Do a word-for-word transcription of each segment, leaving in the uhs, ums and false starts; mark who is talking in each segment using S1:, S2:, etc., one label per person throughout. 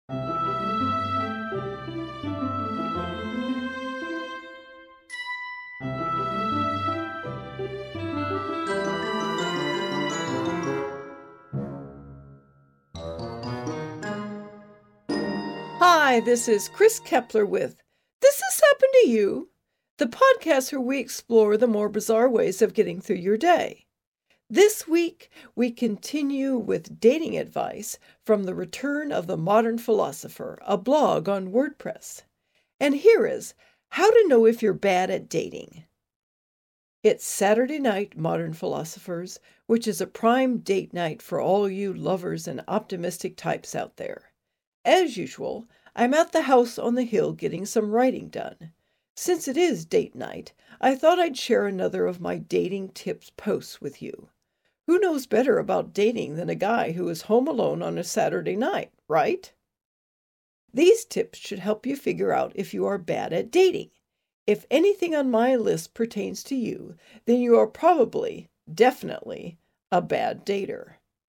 S1: Hi, this is Chris Kepler with This Has Happened to You, the podcast where we explore the more bizarre ways of getting through your day. This week, we continue with dating advice from The Return of the Modern Philosopher, a blog on WordPress. And here is how to know if you're bad at dating. It's Saturday night, modern philosophers, which is a prime date night for all you lovers and optimistic types out there. As usual, I'm at the house on the hill getting some writing done. Since it is date night, I thought I'd share another of my dating tips posts with you. Who knows better about dating than a guy who is home alone on a Saturday night, right? These tips should help you figure out if you are bad at dating. If anything on my list pertains to you, then you are probably, definitely, a bad dater.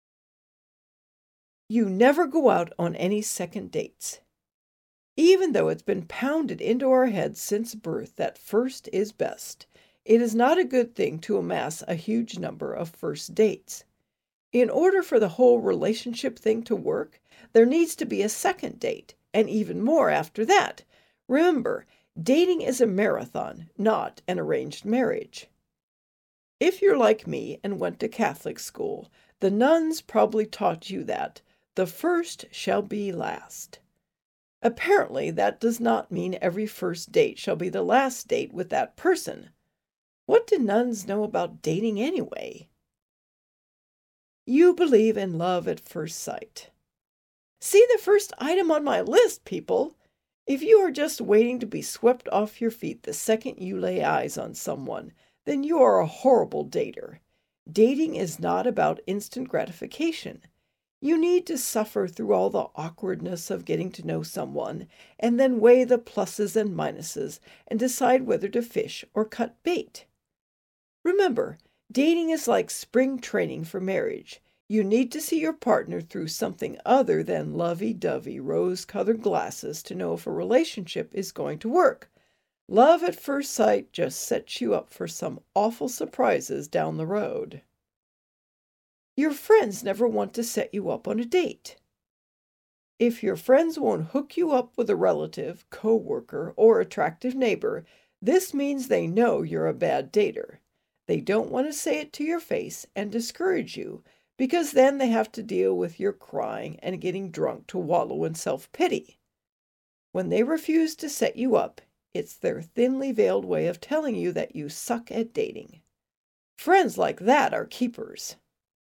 S1: You never go out on any second dates. Even though it's been pounded into our heads since birth that first is best, it is not a good thing to amass a huge number of first dates. In order for the whole relationship thing to work, there needs to be a second date, and even more after that. Remember, dating is a marathon, not an arranged marriage. If you're like me and went to Catholic school, the nuns probably taught you that the first shall be last. Apparently, that does not mean every first date shall be the last date with that person. What do nuns know about dating anyway? You believe in love at first sight. See the first item on my list, people. If you are just waiting to be swept off your feet the second you lay eyes on someone, then you are a horrible dater. Dating is not about instant gratification. You need to suffer through all the awkwardness of getting to know someone, and then weigh the pluses and minuses and decide whether to fish or cut bait. Remember, dating is like spring training for marriage. You need to see your partner through something other than lovey-dovey rose-colored glasses to know if a relationship is going to work. Love at first sight just sets you up for some awful surprises down the road. Your friends never want to set you up on a date. If your friends won't hook you up with a relative, co-worker, or attractive neighbor, this means they know you're a bad dater. They don't want to say it to your face and discourage you, because then they have to deal with your crying and getting drunk to wallow in self-pity. When they refuse to set you up, it's their thinly veiled way of telling you that you suck at dating. Friends like that are keepers.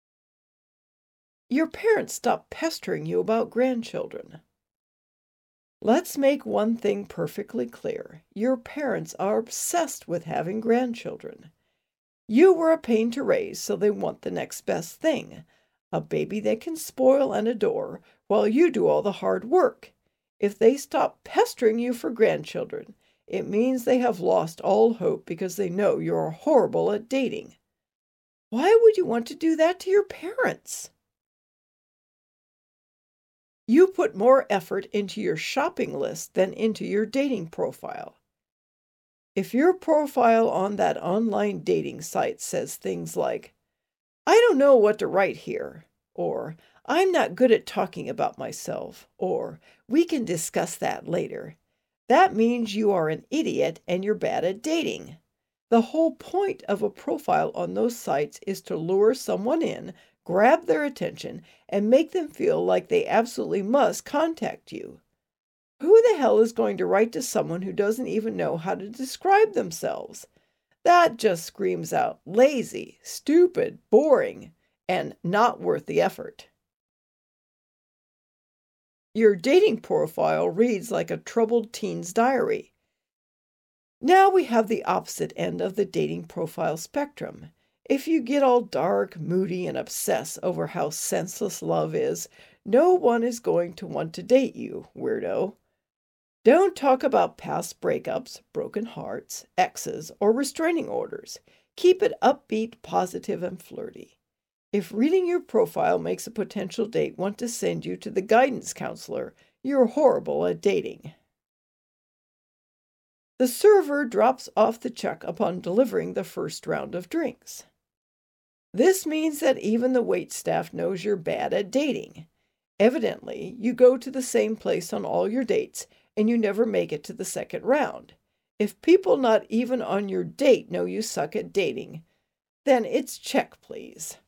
S1: Your parents stop pestering you about grandchildren. Let's make one thing perfectly clear. Your parents are obsessed with having grandchildren. You were a pain to raise, so they want the next best thing, a baby they can spoil and adore while you do all the hard work. If they stop pestering you for grandchildren, it means they have lost all hope because they know you're horrible at dating. Why would you want to do that to your parents? You put more effort into your shopping list than into your dating profile. If your profile on that online dating site says things like, "I don't know what to write here," or "I'm not good at talking about myself," or "we can discuss that later," that means you are an idiot and you're bad at dating. The whole point of a profile on those sites is to lure someone in, grab their attention, and make them feel like they absolutely must contact you. Who the hell is going to write to someone who doesn't even know how to describe themselves? That just screams out lazy, stupid, boring, and not worth the effort. Your dating profile reads like a troubled teen's diary. Now we have the opposite end of the dating profile spectrum. If you get all dark, moody, and obsess over how senseless love is, no one is going to want to date you, weirdo. Don't talk about past breakups, broken hearts, exes, or restraining orders. Keep it upbeat, positive, and flirty. If reading your profile makes a potential date want to send you to the guidance counselor, You're horrible at dating. The server drops off the check upon delivering the first round of drinks. This means that even the waitstaff knows you're bad at dating. Evidently, you go to the same place on all your dates, and you never make it to the second round. If people not even on your date know you suck at dating, then it's check, please.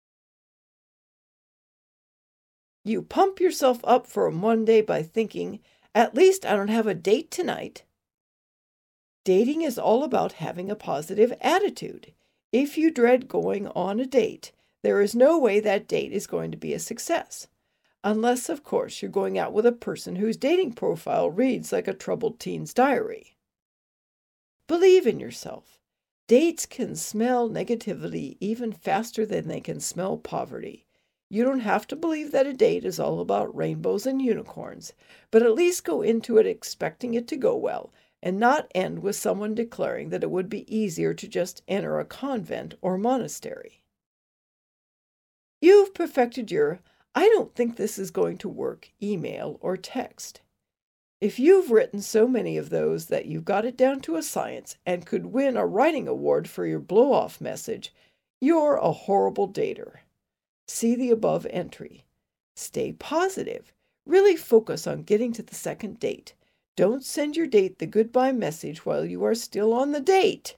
S1: You pump yourself up for a Monday by thinking, at least I don't have a date tonight. Dating is all about having a positive attitude. If you dread going on a date, there is no way that date is going to be a success. Unless, of course, you're going out with a person whose dating profile reads like a troubled teen's diary. Believe in yourself. Dates can smell negativity even faster than they can smell poverty. You don't have to believe that a date is all about rainbows and unicorns, but at least go into it expecting it to go well, and not end with someone declaring that it would be easier to just enter a convent or monastery. You've perfected your "I don't think this is going to work" email or text. If you've written so many of those that you've got it down to a science and could win a writing award for your blow-off message, you're a horrible dater. See the above entry. Stay positive. Really focus on getting to the second date. Don't send your date the goodbye message while you are still on the date.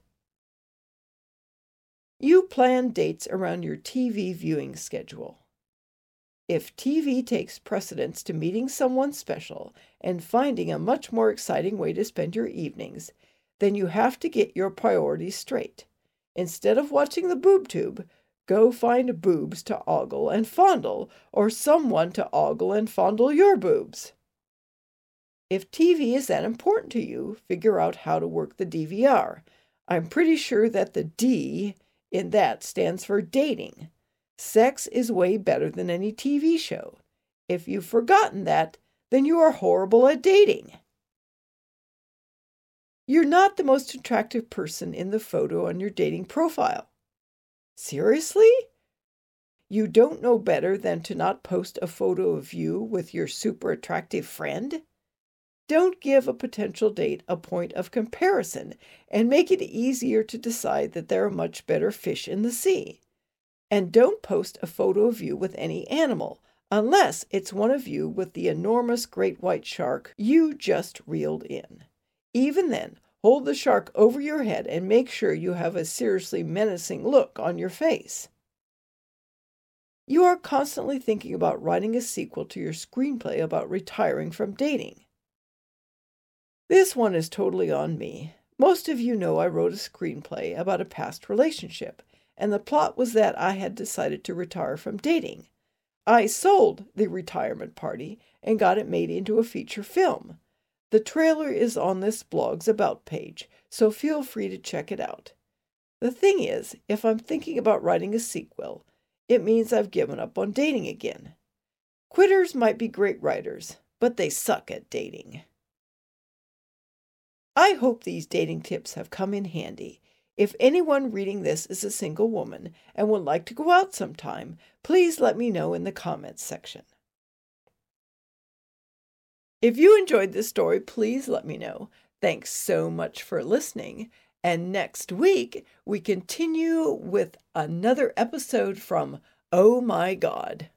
S1: You plan dates around your T V viewing schedule. If T V takes precedence to meeting someone special and finding a much more exciting way to spend your evenings, then you have to get your priorities straight. Instead of watching the boob tube, go find boobs to ogle and fondle, or someone to ogle and fondle your boobs. If T V is that important to you, figure out how to work the D V R. I'm pretty sure that the D in that stands for dating. Sex is way better than any T V show. If you've forgotten that, then you are horrible at dating. You're not the most attractive person in the photo on your dating profile. Seriously? You don't know better than to not post a photo of you with your super attractive friend? Don't give a potential date a point of comparison and make it easier to decide that there are much better fish in the sea. And don't post a photo of you with any animal, unless it's one of you with the enormous great white shark you just reeled in. Even then, hold the shark over your head and make sure you have a seriously menacing look on your face. You are constantly thinking about writing a sequel to your screenplay about retiring from dating. This one is totally on me. Most of you know I wrote a screenplay about a past relationship, and the plot was that I had decided to retire from dating. I sold the retirement party and got it made into a feature film. The trailer is on this blog's About page, so feel free to check it out. The thing is, if I'm thinking about writing a sequel, it means I've given up on dating again. Quitters might be great writers, but they suck at dating. I hope these dating tips have come in handy. If anyone reading this is a single woman and would like to go out sometime, please let me know in the comments section. If you enjoyed this story, please let me know. Thanks so much for listening. And next week, we continue with another episode from Oh My God.